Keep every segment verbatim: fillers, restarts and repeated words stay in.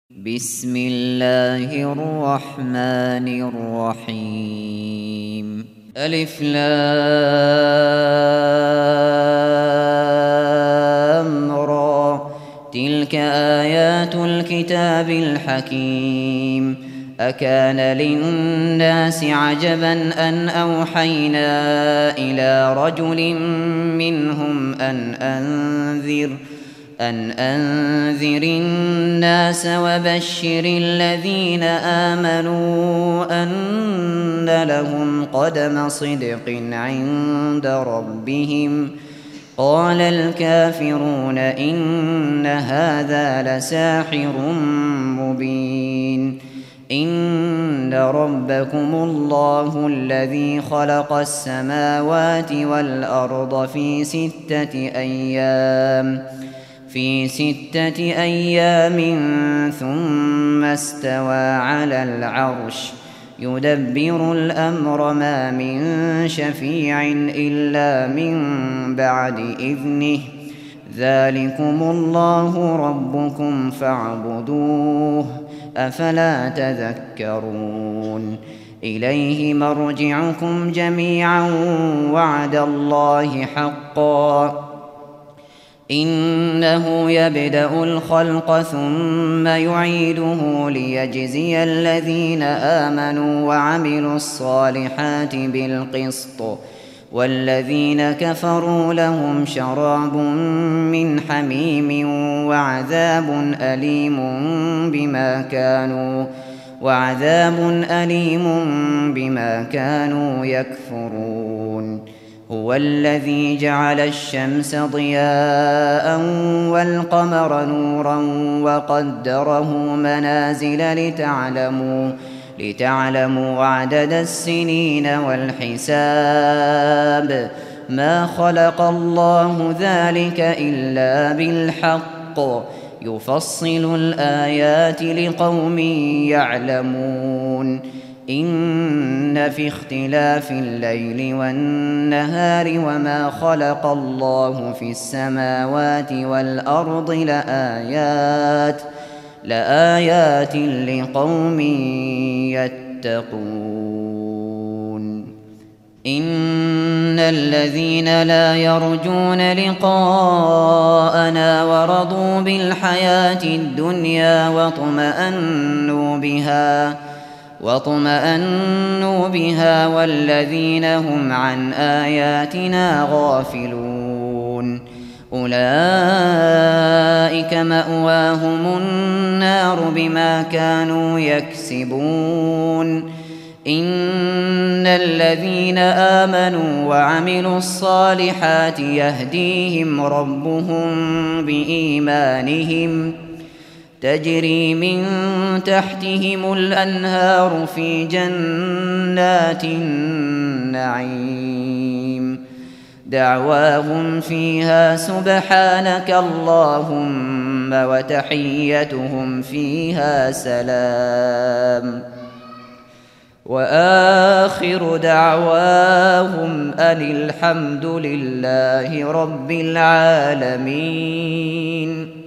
بسم الله الرحمن الرحيم ألف لام را تلك آيات الكتاب الحكيم أكان للناس عجبا أن أوحينا إلى رجل منهم أن أنذر أن أنذر الناس وبشر الذين آمنوا أن لهم قدم صدق عند ربهم قال الكافرون إن هذا لساحر مبين إن ربكم الله الذي خلق السماوات والأرض في ستة أيام في ستة أيام ثم استوى على العرش يدبر الأمر ما من شفيع إلا من بعد إذنه ذلكم الله ربكم فاعبدوه أفلا تذكرون إليه مرجعكم جميعا وعد الله حقا إنه يبدأ الخلق ثم يعيده ليجزي الذين آمنوا وعملوا الصالحات بالقسط والذين كفروا لهم شراب من حميم وعذاب أليم بما كانوا وعذاب أليم بما كانوا يكفرون هو الذي جعل الشمس ضياء والقمر نورا وقدره منازل لتعلموا لتعلموا عدد السنين والحساب ما خلق الله ذلك إلا بالحق يفصل الآيات لقوم يعلمون إن في اختلاف الليل والنهار وما خلق الله في السماوات والأرض لآيات لآيات لقوم يتقون إن الذين لا يرجون لقاءنا ورضوا بالحياة الدنيا واطمأنوا بها واطمأنوا بها والذين هم عن آياتنا غافلون أولئك مأواهم النار بما كانوا يكسبون إن الذين آمنوا وعملوا الصالحات يهديهم ربهم بإيمانهم تجري من تحتهم الأنهار في جنات النعيم دعواهم فيها سبحانك اللهم وتحيتهم فيها سلام وآخر دعواهم أن الحمد لله رب العالمين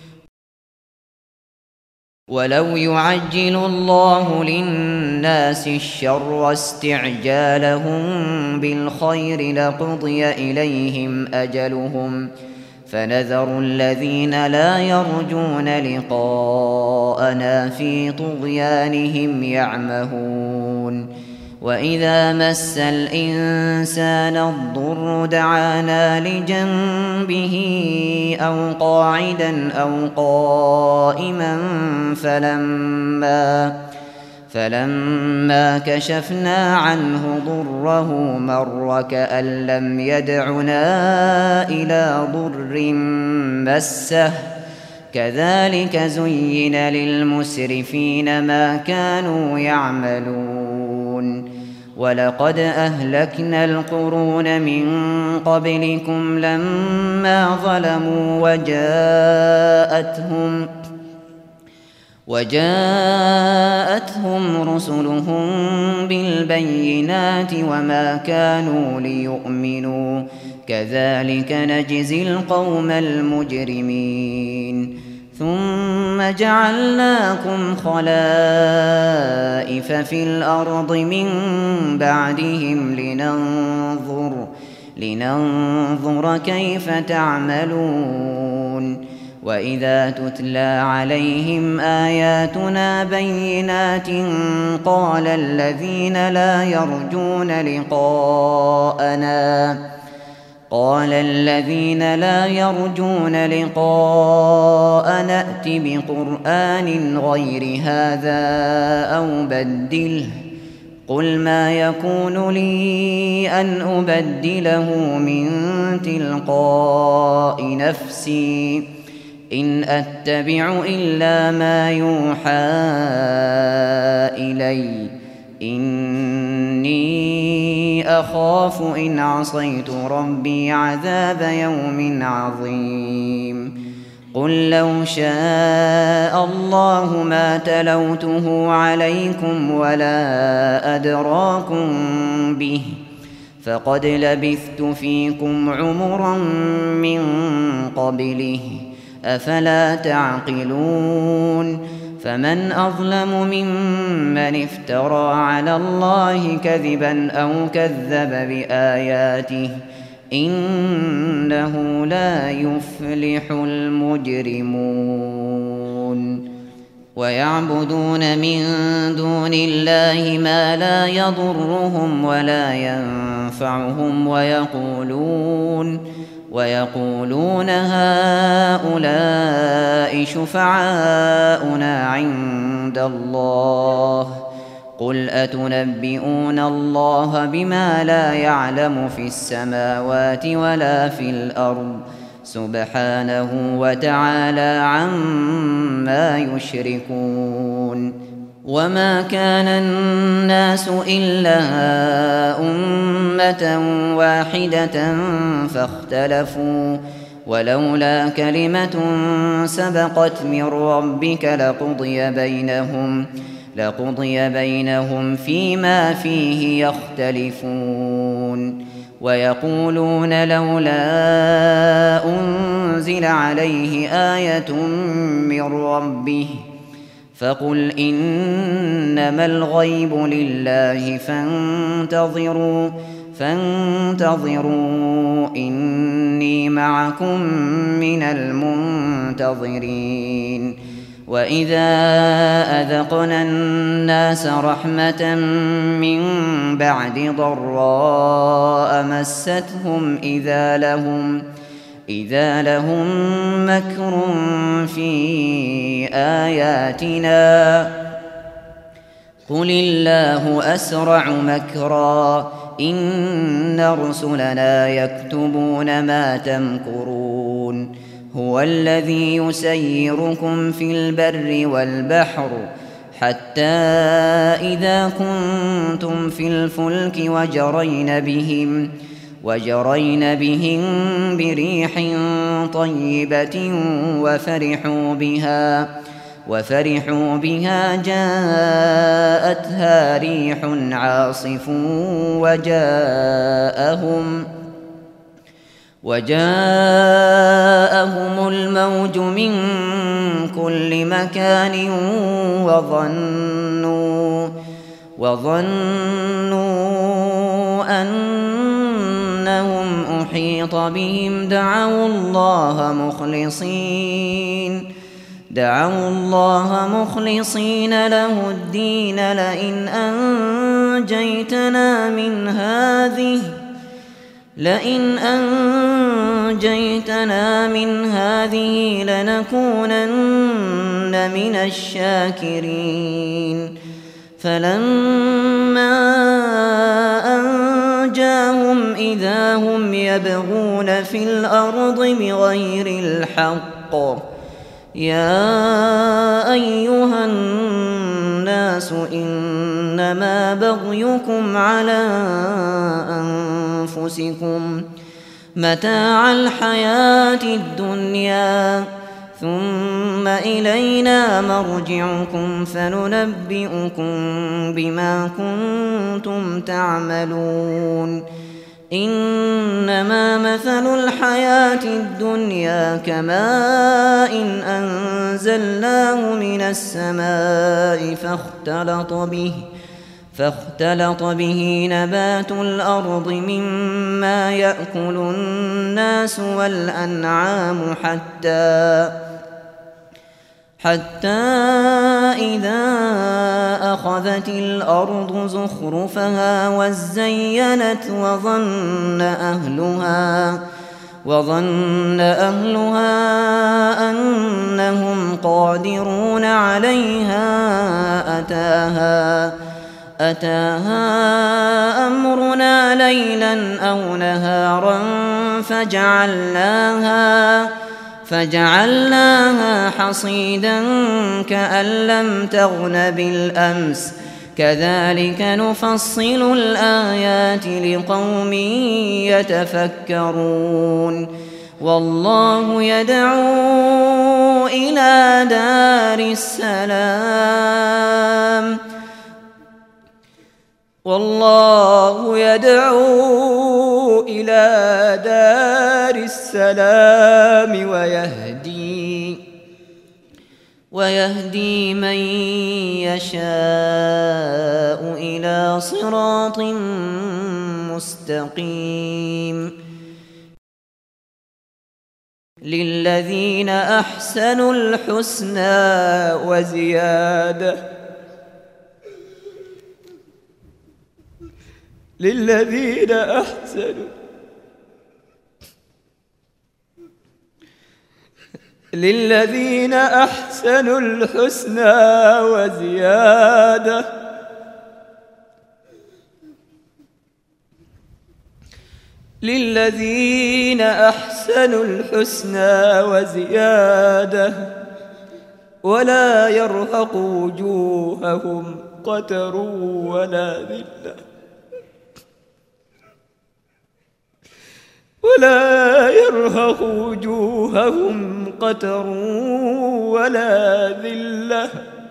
ولو يعجل الله للناس الشر استعجالهم بالخير لقضي إليهم أجلهم فنذر الذين لا يرجون لقاءنا في طغيانهم يعمهون وإذا مس الإنسان الضر دعانا لجنبه أو قاعدا أو قائما فلما فلما كشفنا عنه ضره مر كأن لم يدعنا إلى ضر مسه كذلك زين للمسرفين ما كانوا يعملون ولقد أهلكنا القرون من قبلكم لما ظلموا وجاءتهم وجاءتهم رسلهم بالبينات وما كانوا ليؤمنوا كذلك نجزي القوم المجرمين ثم جعلناكم خلائف في الأرض من بعدهم لننظر, لننظر كيف تعملون. وإذا تتلى عليهم آياتنا بينات قال الذين لا يرجون لقاءنا قال الذين لا يرجون لقاءنا ائت بقرآن غير هذا أو بدله قل ما يكون لي أن أبدله من تلقاء نفسي إن أتبع إلا ما يوحى إلي إني أخاف إن عصيت ربي عذاب يوم عظيم. قل لو شاء الله ما تلوته عليكم ولا أدراكم به فقد لبثت فيكم عمرا من قبله أفلا تعقلون. فمن أظلم ممن افترى على الله كذبا أو كذب بآياته إنه لا يفلح المجرمون. ويعبدون من دون الله ما لا يضرهم ولا ينفعهم ويقولون ويقولون هؤلاء شفعاؤنا عند الله قل أتنبئون الله بما لا يعلم في السماوات ولا في الأرض سبحانه وتعالى عما يشركون. وما كان الناس إلا أمة واحدة فاختلفوا ولولا كلمة سبقت من ربك لقضي بينهم لقضي بينهم فيما فيه يختلفون. ويقولون لولا أنزل عليه آية من ربه فقل إنما الغيب لله فانتظروا فانتظروا إني معكم من المنتظرين. وإذا أذقنا الناس رحمة من بعد ضراء مستهم إذا لهم إذا لهم مكر في آياتنا قل الله أسرع مكرا إن رسلنا يكتبون ما تمكرون. هو الذي يسيركم في البر والبحر حتى إذا كنتم في الفلك وجرين بهم وجرين بهم بريح طيبة وفرحوا بها وفرحوا بها جاءتها ريح عاصف وجاءهم وجاءهم الموج من كل مكان وظنوا وظنوا أنهم أحيط بهم دعوا الله مخلصين دعوا الله مخلصين له الدين لئن أنجيتنا من هذه لئن أنجيتنا من هذه لنكونن من الشاكرين. فلما أنجاهم إذا هم يبغون في الأرض بغير الحق يا أيها الناس إنما بغيكم على أنفسكم متاع الحياة الدنيا ثم إلينا مرجعكم فننبئكم بما كنتم تعملون. إنما مثل الحياة الدنيا كماء أنزلناه من السماء فاختلط به فاختلط به نبات الأرض مما يأكل الناس والأنعام حتى حتى إذا أخذت الأرض زخرفها وزينت وظن أهلها وظن أهلها أنهم قادرون عليها أتاها أتاها أمرنا ليلا أو نهارا فجعلناها فجعلناها حصيدا كأن لم تغن بالأمس كذلك نفصل الآيات لقوم يتفكرون والله يدعو إلى دار السلام والله يدعو إلى دار السلام ويهدي ويهدي من يشاء إلى صراط مستقيم للذين أحسنوا الحسنى وزيادة للذين أحسنوا للذين أحسنوا الحسنى وزيادة للذين أحسنوا الحسنى وزيادة ولا يرهق وجوههم قتر ولا ذلة ولا يرهق وجوههم قتر ولا ذلة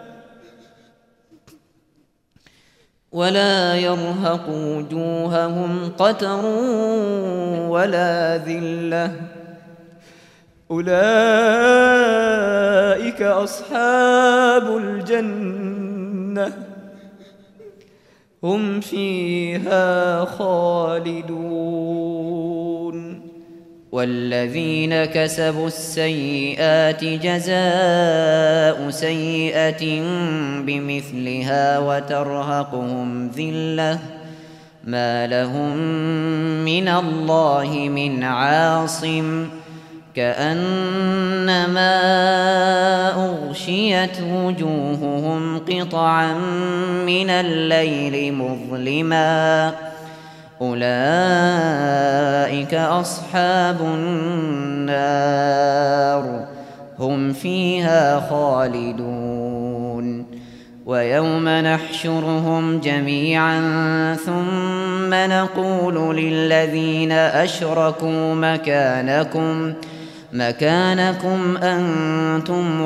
ولا يرهق وجوههم قتر ولا ذلة أولئك أصحاب الجنة هم فيها خالدون والذين كسبوا السيئات جزاء سيئة بمثلها وترهقهم ذلة ما لهم من الله من عاصم كأنما أغشيت وجوههم قطعا من الليل مظلما أولئك أصحاب النار هم فيها خالدون ويوم نحشرهم جميعا ثم نقول للذين أشركوا مكانكم مكانكم أنتم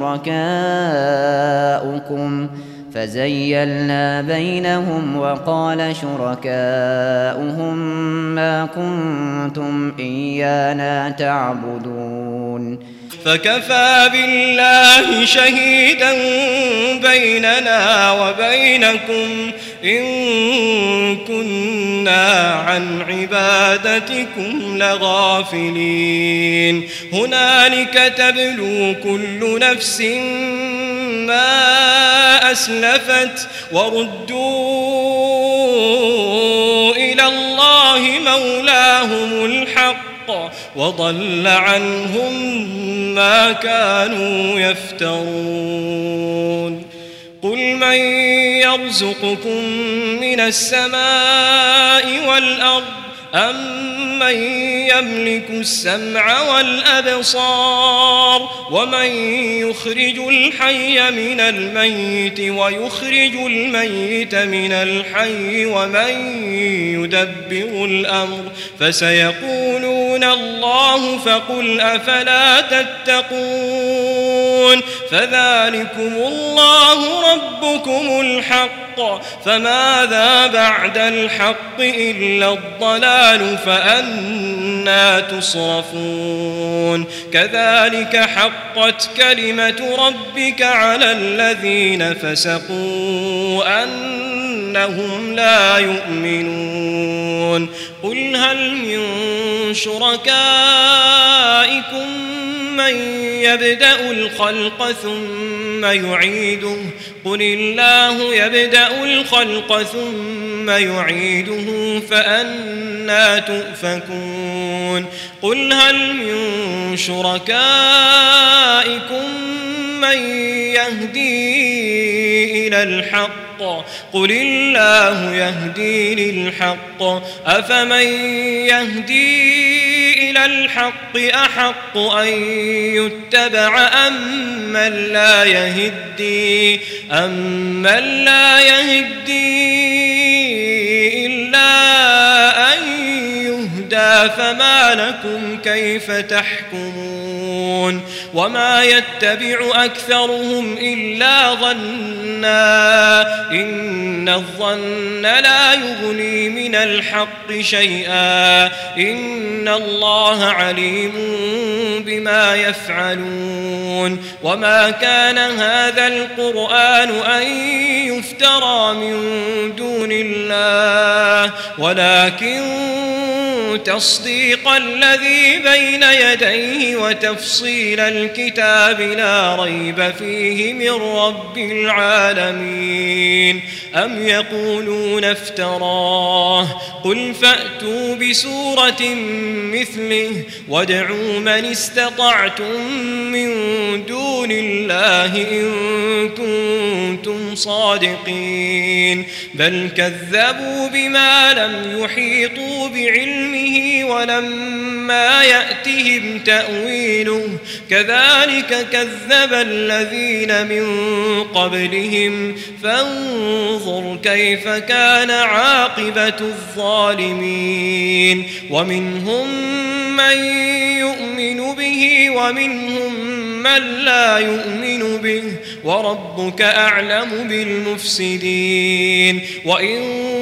وشركاؤكم فزيلنا بينهم وقال شركاؤهم ما كنتم إيانا تعبدون فكفى بالله شهيدا بيننا وبينكم إن كنا عن عبادتكم لغافلين هنالك تبلو كل نفس ما أسلفت وردوا إلى الله مولاهم الحق وضل عنهم ما كانوا يفترون قل من يرزقكم من السماء والأرض أم من يملك السمع والأبصار ومن يخرج الحي من الميت ويخرج الميت من الحي ومن يدبر الأمر فسيقولون الله فقل أفلا تتقون فذلكم الله ربكم الحق فماذا بعد الحق إلا الضلال القرآن فأنى تصرفون كذلك حقت كلمة ربك على الذين فسقوا أنهم لا يؤمنون قل هل من شركائكم من يبدأ الخلق ثم يعيده قل الله يبدأ الخلق ثم يعيده فأنى تؤفكون قل هل من شركائكم من يهدي إلى الحق قل الله يهدي للحق أفمن يهدي إلى الحق أحق أن يتبع أم من لا يهدي أم من لا يهدي إلا أن يهدى فما لكم كيف تحكمون وما يتبع أكثرهم إلا ظنا إن الظن لا يغني من الحق شيئا إن الله عليم بما يفعلون وما كان هذا القرآن أن يفترى من دون الله ولكن تصديق الذي بين يديه وتفصيل الكتاب لا ريب فيه من رب العالمين أم يقولون افتراه قل فأتوا بسورة مثله وادعوا من استطعتم من دون الله إن كنتم صادقين بل كذبوا بما لم يحيطوا بعلمه ولما يأتهم تأويله كذلك كذب الذين من قبلهم فانظر كيف كان عاقبة الظالمين ومنهم من يؤمن به ومنهم من لا يؤمن به وربك أعلم بالمفسدين وإن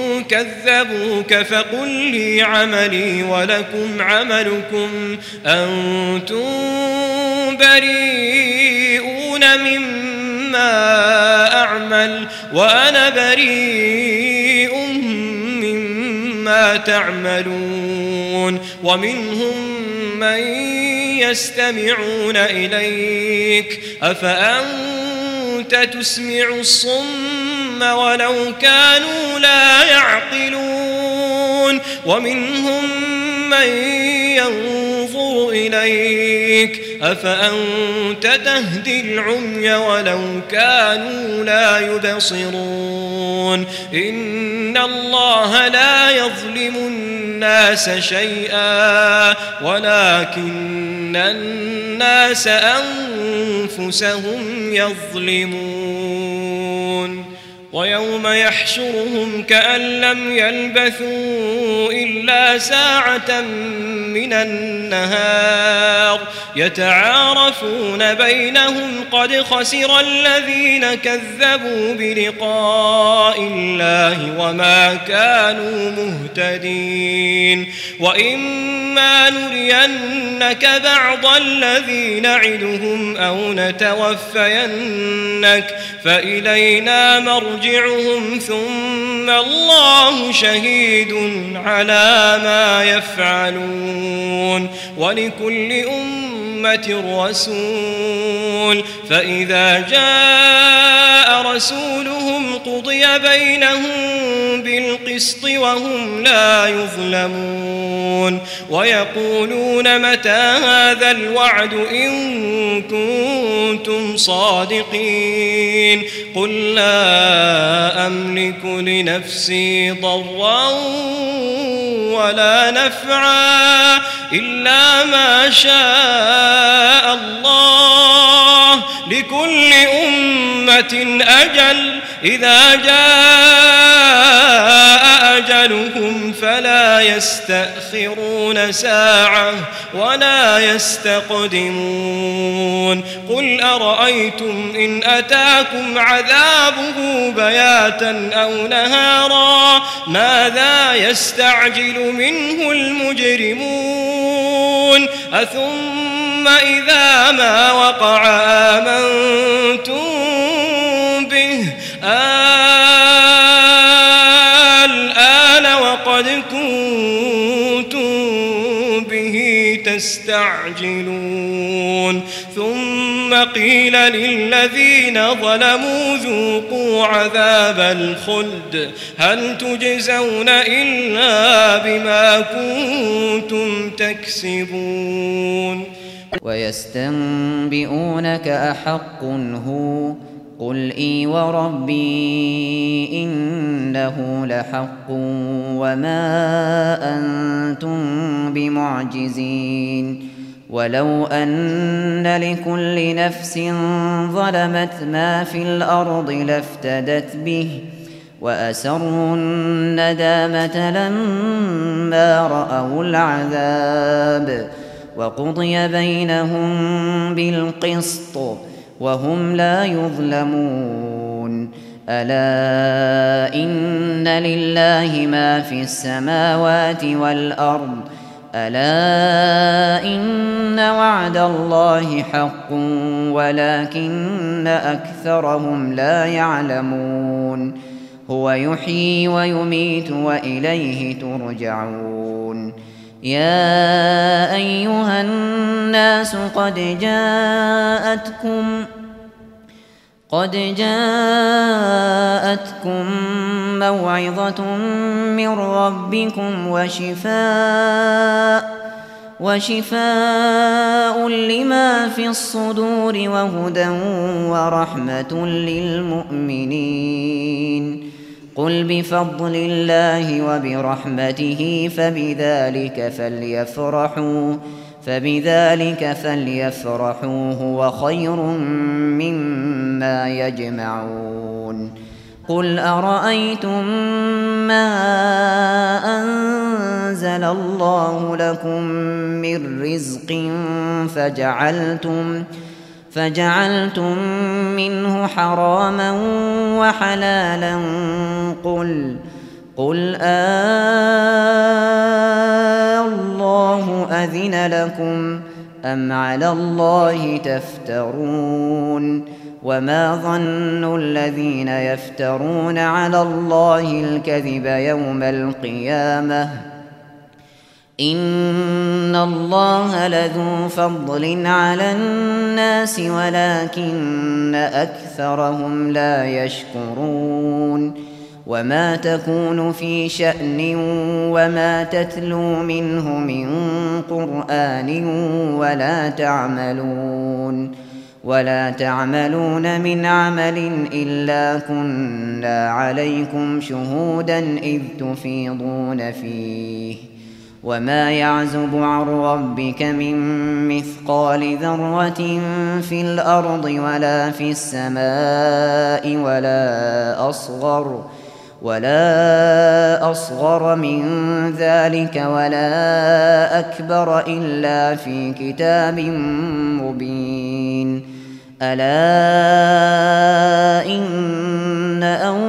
كذبوك فقل لي عملي ولكم عملكم أنتم بريئون مما أعمل وأنا بريء مما تعملون ومنهم من يستمعون إليك أفأنت تسمع الصم ولو كانوا لا يعقلون ومنهم من ينظر إليك أفأنت تهدي العمي ولو كانوا لا يبصرون إن الله لا يظلم الناس شيئا ولكن الناس أنفسهم يظلمون ويوم يحشرهم كأن لم يلبثوا إلا ساعة من النهار يتعارفون بينهم قد خسر الذين كذبوا بلقاء الله وما كانوا مهتدين وإما نرينك بعض الذي نعدهم أو نتوفينك فإلينا مرجعهم ثم الله شهيد على ما يفعلون ولكل أمة رسول فإذا جاء رسولهم قضي بينهم بالقسط وهم لا يظلمون ويقولون متى هذا الوعد إن كنتم صادقين قل لا أملك لنفسي ضرا ولا نفعا إلا ما شاء الله لكل أمة أجل إذا جاء أجل أجالهم فلا يستأخرون ساعة ولا يستقدمون قل أرأيتم إن أتاكم عذابه بياتا أو نهارا ماذا يستعجل منه المجرمون أثم إذا ما وقع آمنتم به الآن وقد كنتم به تستعجلون ثم قيل للذين ظلموا ذوقوا عذاب الخلد هل تجزون إلا بما كنتم تكسبون ويستنبئونك أحق هو قل إي وربي إنه لحق وما أنتم بمعجزين ولو أن لكل نفس ظلمت ما في الأرض لافتدت به وأسروا الندامة لما رأوا العذاب وقضي بينهم بالقسط وهم لا يظلمون ألا إن لله ما في السماوات والأرض ألا إن وعد الله حق ولكن أكثرهم لا يعلمون هو يحيي ويميت وإليه ترجعون يا أيها الناس قد جاءتكم قد جاءتكم موعظة من ربكم وشفاء وشفاء لما في الصدور وهدى ورحمة للمؤمنين قل بفضل الله وبرحمته فبذلك فليفرحوا فبذلك فليفرحوا هو خير مما يجمعون قل أرأيتم ما أنزل الله لكم من رزق فجعلتم فجعلتم منه حراما وحلالا قل قل آه الله أذن لكم أم على الله تفترون وما ظن الذين يفترون على الله الكذب يوم القيامة إن الله لذو فضل على الناس ولكن أكثرهم لا يشكرون وما تكون في شأن وما تتلو منه من قرآن ولا تعملون ولا تعملون من عمل إلا كنا عليكم شهودا إذ تفيضون فيه وما يعزب عن ربك من مثقال ذرة في الأرض ولا في السماء ولا أصغر ولا أصغر من ذلك ولا أكبر إلا في كتاب مبين ألا إن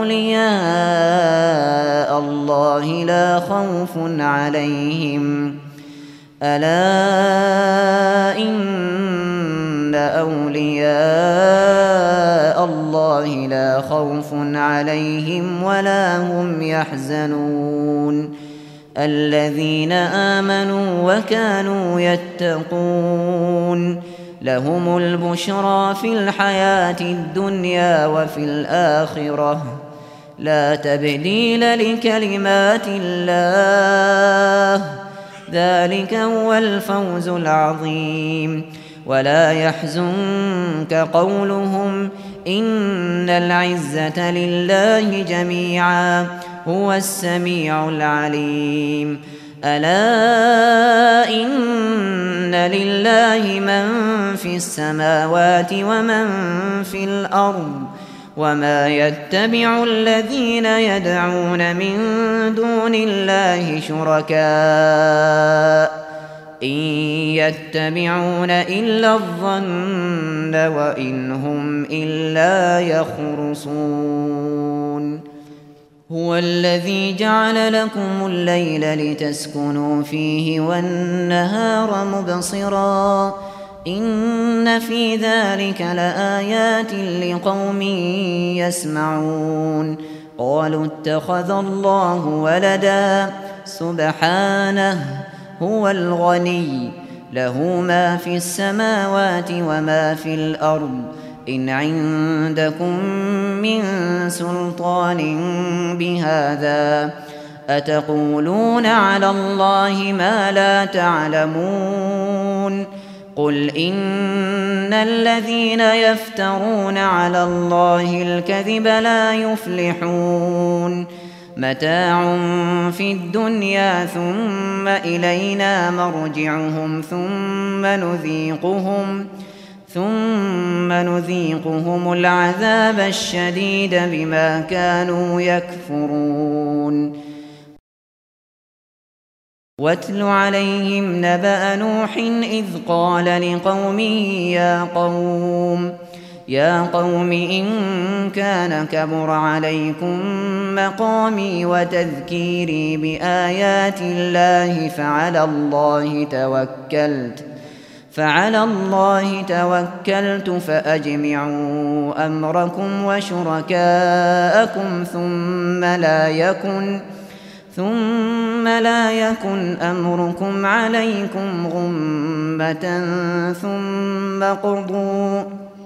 أولياء الله لا خوف عليهم ألا إن أولياء الله لا خوف عليهم ولا هم يحزنون الذين آمنوا وكانوا يتقون لهم البشرى في الحياة الدنيا وفي الآخرة لا تبديل لكلمات الله ذلك هو الفوز العظيم ولا يحزنك قولهم إن العزة لله جميعا هو السميع العليم ألا إن لله من في السماوات ومن في الأرض وما يتبع الذين يدعون من دون الله شركاء إن يتبعون إلا الظن وإن هم إلا يخرصون هو الذي جعل لكم الليل لتسكنوا فيه والنهار مبصرا إن في ذلك لآيات لقوم يسمعون قالوا اتخذ الله ولدا سبحانه هو الغني له ما في السماوات وما في الأرض إن عندكم من سلطان بهذا أتقولون على الله ما لا تعلمون قل إن الذين يفترون على الله الكذب لا يفلحون متاع في الدنيا ثم إلينا مرجعهم ثم نذيقهم ثم نذيقهم العذاب الشديد بما كانوا يكفرون واتل عليهم نبأ نوح إذ قال لقومه يا قوم يا قوم إن كان كبر عليكم مقامي وتذكيري بآيات الله فعلى الله توكلت فعلى الله توكلت فأجمعوا أمركم وشركاءكم ثم لا يكن ثم لا يكن أمركم عليكم غمة ثم قضوا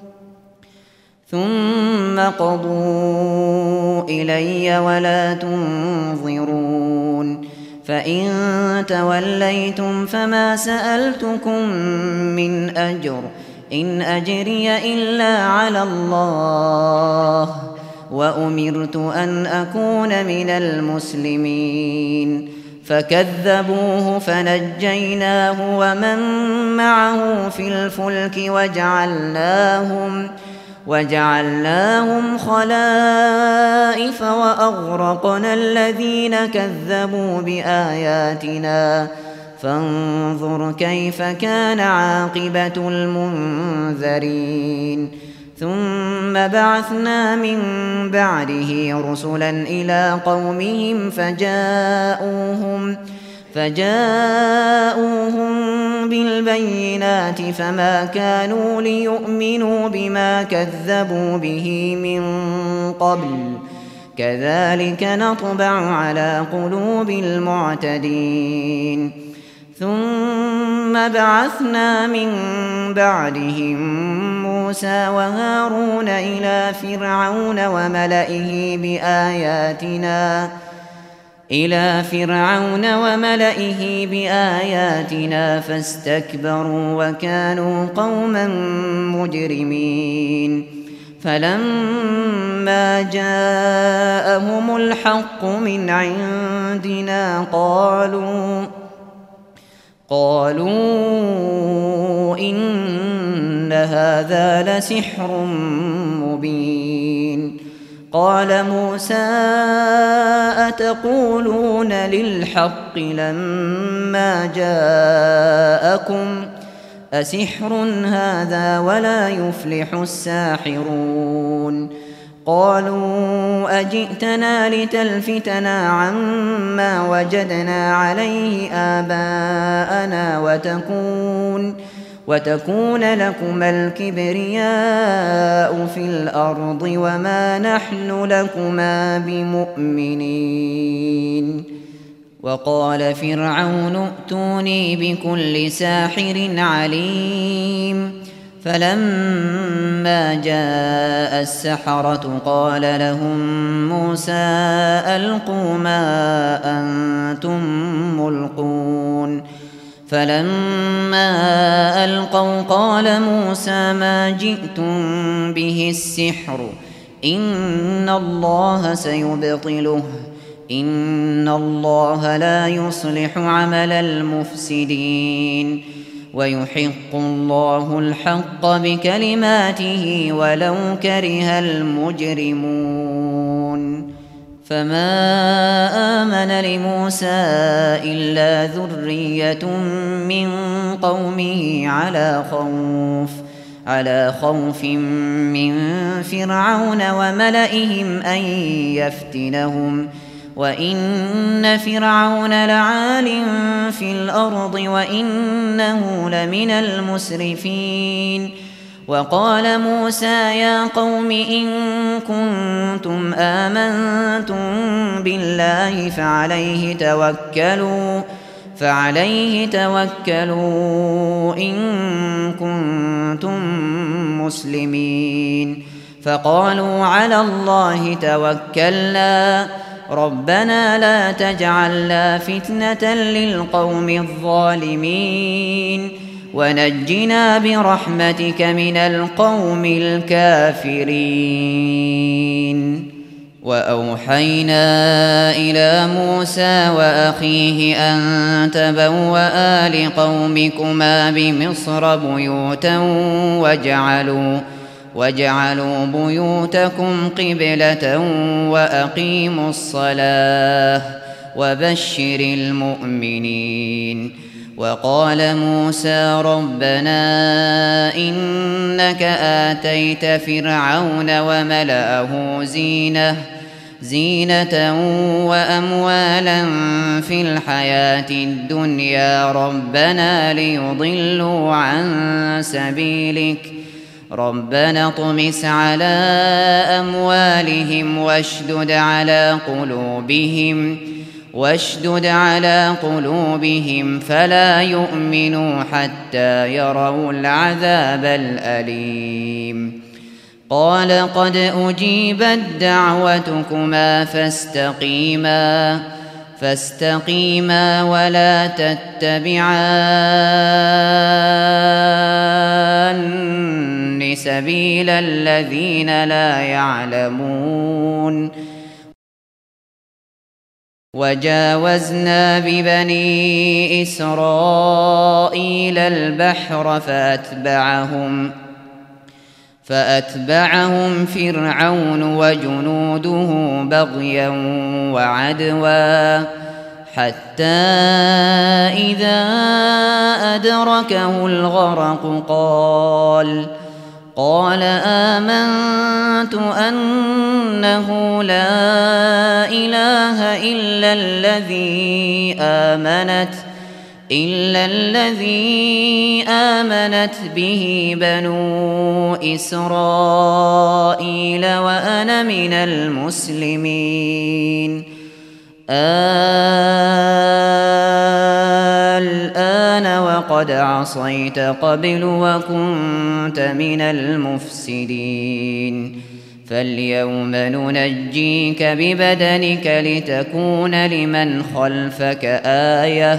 ثم قضوا إلي ولا تنظرون فإن توليتم فما سألتكم من أجر إن أجري إلا على الله وأمرت أن أكون من المسلمين فكذبوه فنجيناه ومن معه في الفلك وجعلناهم وجعلناهم خلائف وأغرقنا الذين كذبوا بآياتنا فانظر كيف كان عاقبة المنذرين ثم بعثنا من بعده رسلا إلى قومهم فجاءوهم فجاءوهم بالبينات فما كانوا ليؤمنوا بما كذبوا به من قبل كذلك نطبع على قلوب المعتدين ثم بعثنا من بعدهم موسى وهارون إلى فرعون وملئه بآياتنا إلى فرعون وملئه بآياتنا فاستكبروا وكانوا قوما مجرمين فلما جاءهم الحق من عندنا قالوا قالوا إن هذا لسحر مبين قال موسى أتقولون للحق لما جاءكم أسحر هذا ولا يفلح الساحرون قالوا أجئتنا لتلفتنا عما وجدنا عليه آباءنا وتكون وتكون لكما الكبرياء في الأرض وما نحن لكما بمؤمنين وقال فرعون ائتوني بكل ساحر عليم فلما جاء السحرة قال لهم موسى ألقوا ما أنتم ملقون فلما ألقوا قال موسى ما جئتم به السحر إن الله سيبطله إن الله لا يصلح عمل المفسدين ويحق الله الحق بكلماته ولو كره المجرمون. فما آمن لموسى إلا ذرية من قومه على خوف على خوف من فرعون وملئهم أن يفتنهم وإن فرعون لعال في الأرض وإنه لمن المسرفين. وقال موسى يا قوم إن كنتم آمنتم بالله فعليه توكلوا فعليه توكلوا إن كنتم مسلمين. فقالوا على الله توكلنا ربنا لا تجعلنا فتنة للقوم الظالمين ونجنا برحمتك من القوم الكافرين. وأوحينا إلى موسى وأخيه أن تبوأ لقومكما بمصر بيوتا واجعلوا واجعلوا بيوتكم قبلة وأقيموا الصلاة وبشر المؤمنين. وقال موسى ربنا إنك آتيت فرعون وملأه زينة زينة وأموالا في الحياة الدنيا ربنا ليضلوا عن سبيلك ربنا اطمس على أموالهم واشدد على قلوبهم واشدد على قلوبهم فلا يؤمنوا حتى يروا العذاب الأليم. قال قد أجيبت دعوتكما فاستقيما فاستقيما ولا تتبعان سبيل الذين لا يعلمون. وجاوزنا ببني إسرائيل البحر فأتبعهم فأتبعهم فرعون وجنوده بغيا وعدوا حتى إذا أدركه الغرق قال قال آمنت أنه لا إله إلا الذي آمنت إلا الذي آمنت به بنو إسرائيل وأنا من المسلمين. الآن وقد عصيت قبل وكنت من المفسدين فاليوم ننجيك ببدنك لتكون لمن خلفك آية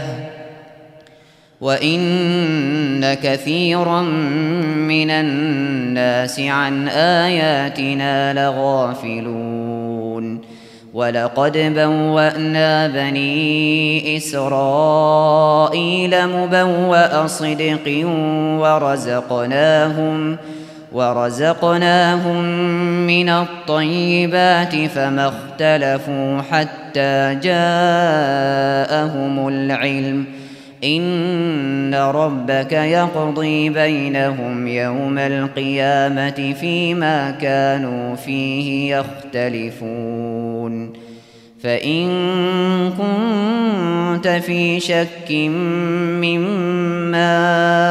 وإن كثيرا من الناس عن آياتنا لغافلون. ولقد بوأنا بني إسرائيل مبوأ صدق ورزقناهم ورزقناهم من الطيبات فما اختلفوا حتى جاءهم العلم إن ربك يقضي بينهم يوم القيامة فيما كانوا فيه يختلفون. فإن كنت في شك مما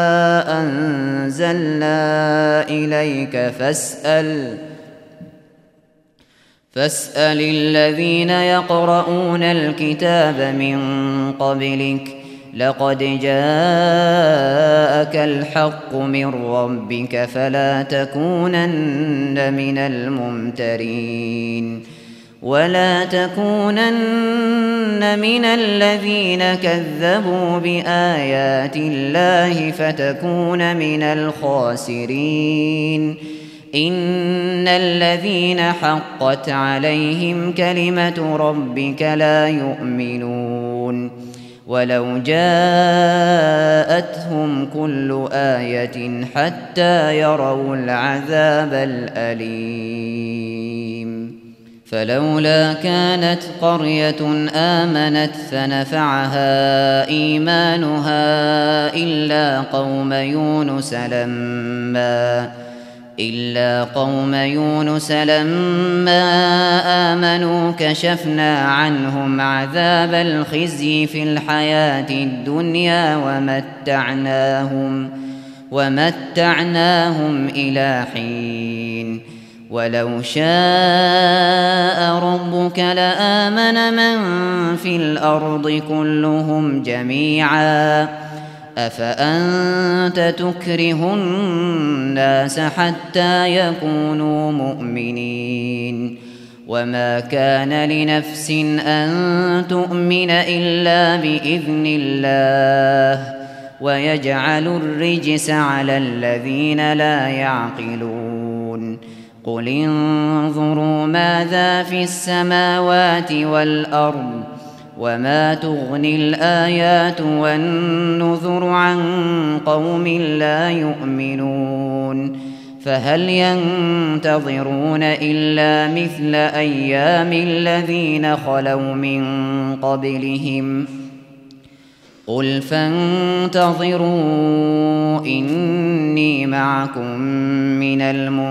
أنزلنا إليك فاسأل فاسأل الذين يقرؤون الكتاب من قبلك لقد جاءك الحق من ربك فلا تكونن من الممترين ولا تكونن من الذين كذبوا بآيات الله فتكون من الخاسرين. إن الذين حقت عليهم كلمة ربك لا يؤمنون ولو جاءتهم كل آية حتى يروا العذاب الأليم فلولا كانت قرية آمنت فنفعها إيمانها إلا قوم يونس لما إلا قوم يونس لما آمنوا كشفنا عنهم عذاب الخزي في الحياة الدنيا ومتعناهم ومتعناهم إلى حين ولو شاء ربك لآمن من في الأرض كلهم جميعا أفأنت تكره الناس حتى يكونوا مؤمنين وما كان لنفس أن تؤمن إلا بإذن الله ويجعل الرجس على الذين لا يعقلون قل انظروا ماذا في السماوات والأرض وما تغني الآيات والنذر عن قوم لا يؤمنون فهل ينتظرون إلا مثل أيام الذين خلوا من قبلهم قل فانتظروا إني معكم من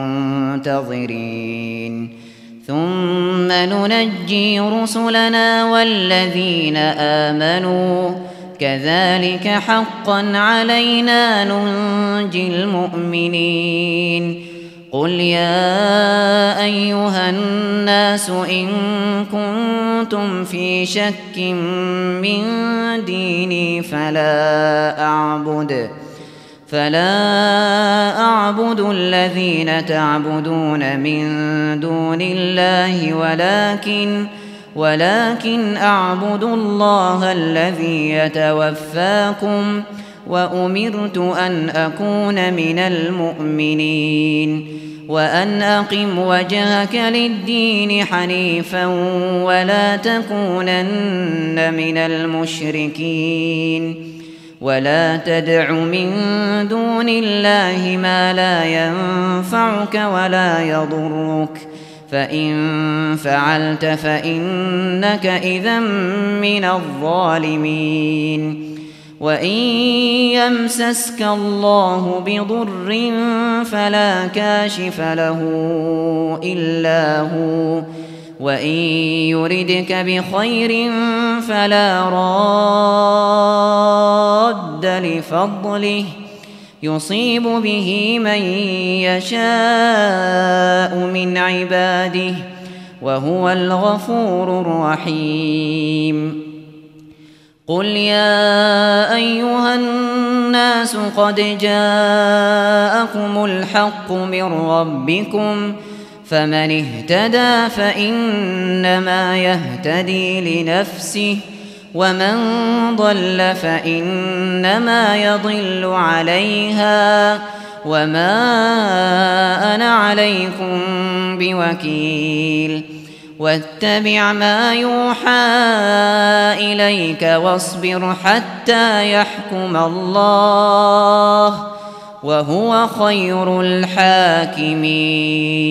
المنتظرين ثم ننجي رسلنا والذين آمنوا كذلك حقا علينا ننجي المؤمنين قل يا أيها الناس إن كنتم في شك من ديني فلا أعبد فلا أعبد الذين تعبدون من دون الله ولكن ولكن أعبد الله الذي يتوفاكم وأمرت أن أكون من المؤمنين وأن أقم وجهك للدين حنيفا ولا تكونن من المشركين ولا تدع من دون الله ما لا ينفعك ولا يضرك فإن فعلت فإنك إذا من الظالمين وإن يمسسك الله بضر فلا كاشف له إلا هو وإن يردك بخير فلا راد لفضله يصيب به من يشاء من عباده وهو الغفور الرحيم قل يا أيها الناس قد جاءكم الحق من ربكم فمن اهتدى فإنما يهتدي لنفسه ومن ضل فإنما يضل عليها وما أنا عليكم بوكيل واتبع ما يوحى إليك واصبر حتى يحكم الله وهو خير الحاكمين